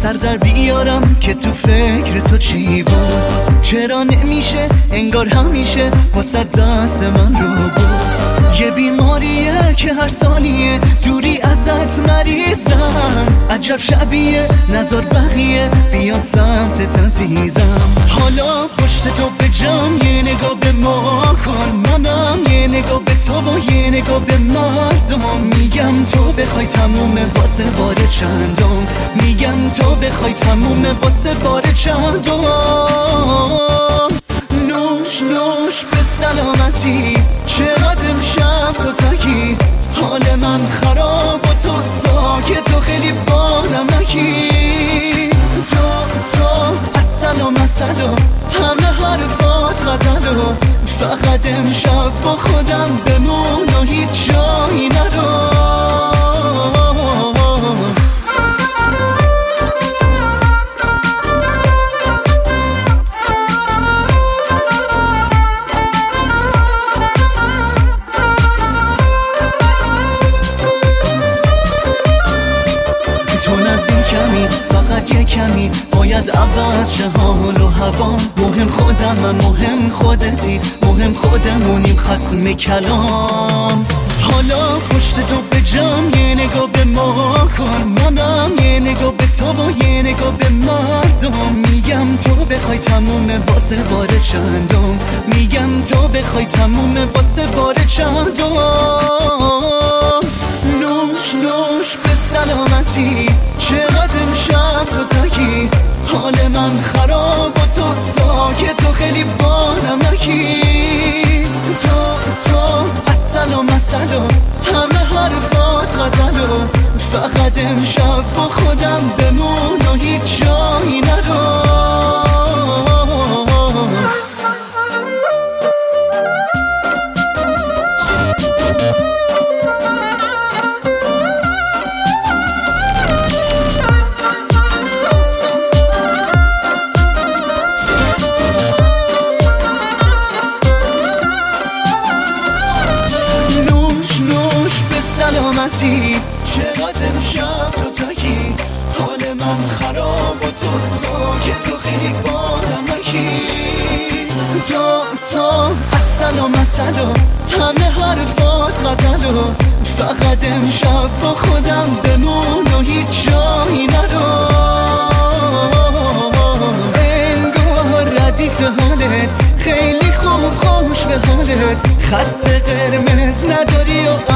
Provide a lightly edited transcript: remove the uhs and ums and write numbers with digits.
سر در بیارم که تو فکر تو چی بود. چرا نمیشه انگار همیشه واسه دست من رو بود. یه بیماریه که هر ثانیه دوری ازت مریضم. عجب شبیه نظر بقیه بیان سمت تنزیزم. حالا پشت تو به جام یه نگاه به ما کن. منم یه نگاه به تو و یه نگاه به مردم. میگم تو بخوای تمومه واسه بار چندم. میگم تو بخوای تمومه واسه بار چندم. نوش نوش به سلامتی. چقدر امشب تو تکی. حال من خراب و تو ساکت و خیلی بانمکی. تو السلام السلام همه حرفات غزلو. فقط امشب با خودم بمون و هیچ جایی نرو. تو نزدیکمی فقط یه کمی. باید عوض شه حال و هوا. مهم خودمم مهم خودتی. مهم خودمونیم ختم کلام. حالا پشت تو به جام یه نگاه به ما کن. منم یه نگاه به تو و یه نگاه به مردم. میگم تو بخوای تمومه واسه بار چندم. میگم تو بخوای تمومه واسه بار چندم. نوش نوش به سلامتی. چقدر امشب تو تکی. حال من خراب و تو ساکت و خیلی بانمکی. تو السلام السلام همه حرفات غزلو. فقط امشب با خودم بمون و هیچ جایی نرو. سلامتی. چقدر امشب تو تکی. حال من خراب و تو ساکت و خیلی بانمکی. تو السلام السلام همه حرفات غزلو. فقط امشب با خودم بمون و هیچ جایی نرو. انگار ردیف حالت خیلی خوب خوش به حالت. خط قرمز نداری و